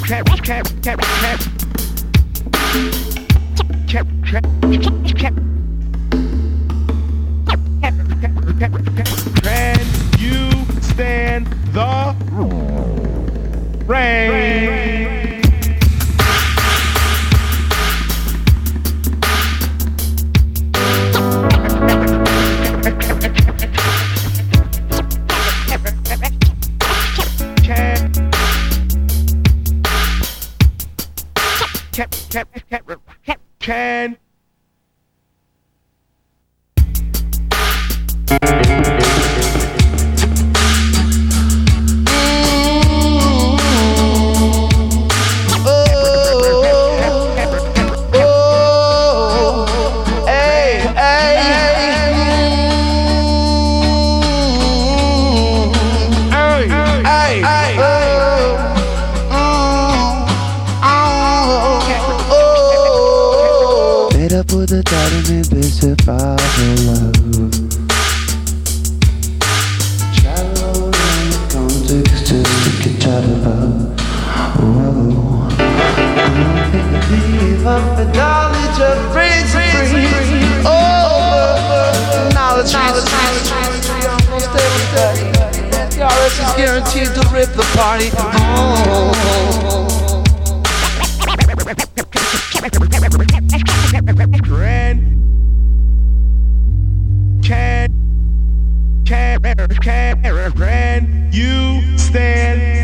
Can you stand the rain? Can Put the thought in me, bitch, if I love. Shallow context just to get out of love. Whoa. I don't believe of the knowledge of brings free. Oh, knowledge, we almost everybody. The RS is guaranteed to rip the party. Oh. Can you stand